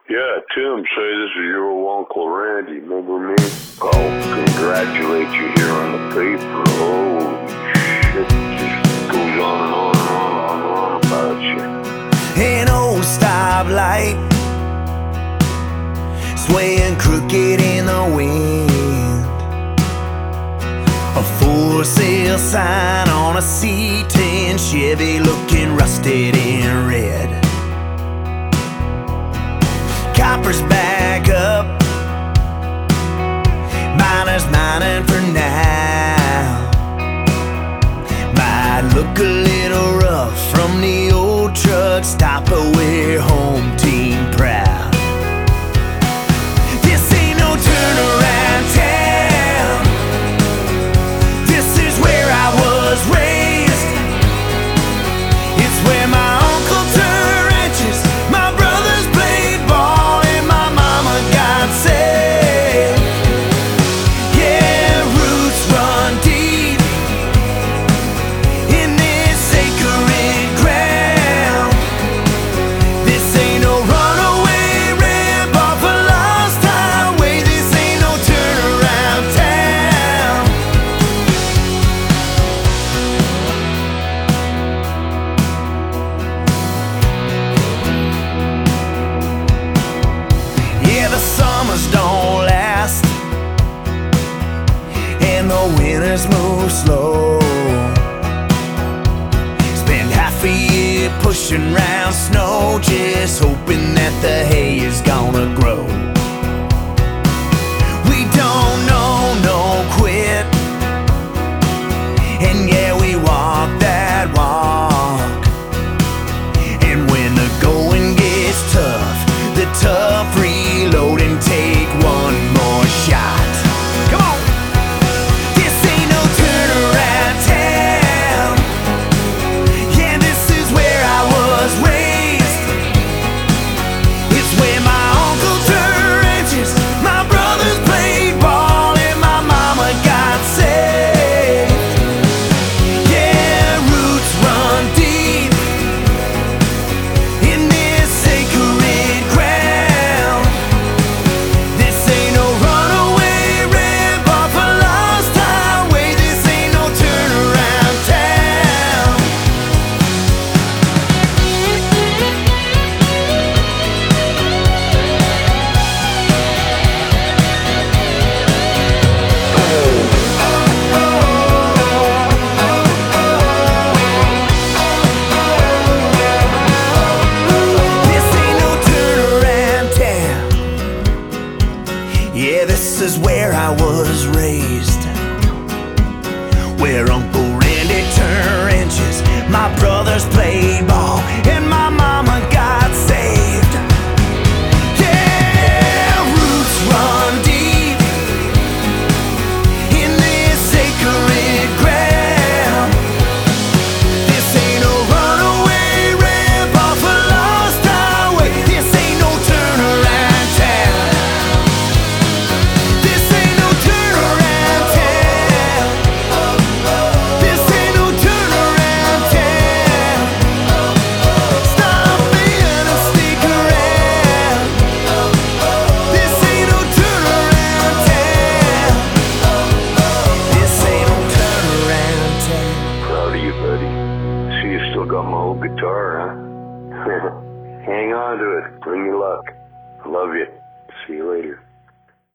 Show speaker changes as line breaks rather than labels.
Yeah, Tim, say this is your old Uncle Randy. Remember me? I'll congratulate you here on the paper. Oh, shit, just goes on and on and on and on about you.
An old stoplight swaying crooked in the wind. A for sale sign on a C10 Chevy looking rusted and red. Coppers back up, miners mining for now. Might look a little rough from the old truck stop, but we're home team proud. This ain't no turnaround town. This is where I was raised. It's where my uncle turned wrenches, my brothers played ball, and my mama got saved. Yeah, roots run deep in this sacred ground. This ain't no runaway ramp off a lost highway. This ain't no turnaround town. Yeah, the summers don't last, and the winters move slow. Spend half a year pushing round snow, just hoping that the hay is gonna grow. We don't know no quit, and yeah, we walk that walk. And when the going gets tough, the tough reload and take one more shot. Come on! This ain't no turnaround town. Yeah, this is where I was raised. It's where my uncle turned wrenches, my brothers played ball, and my mama got saved. Yeah, roots run deep in this sacred ground. This ain't no runaway ramp off a lost highway. This ain't no turnaround town. This ain't no turnaround town. Yeah, this is where I was raised, where Uncle Randy turned wrenches, my brothers played ball, and my mama got saved. Yeah, roots run deep in this sacred ground. This ain't no runaway ramp off a lost highway. This ain't no turnaround town. This ain't no turnaround town. This ain't no turnaround town. Stop being and stick around. This ain't no turnaround town. This ain't no turnaround town.
Proud of you, buddy. See, you still got my old guitar, huh? Hang on to it. Bring you luck. Love you. See you later.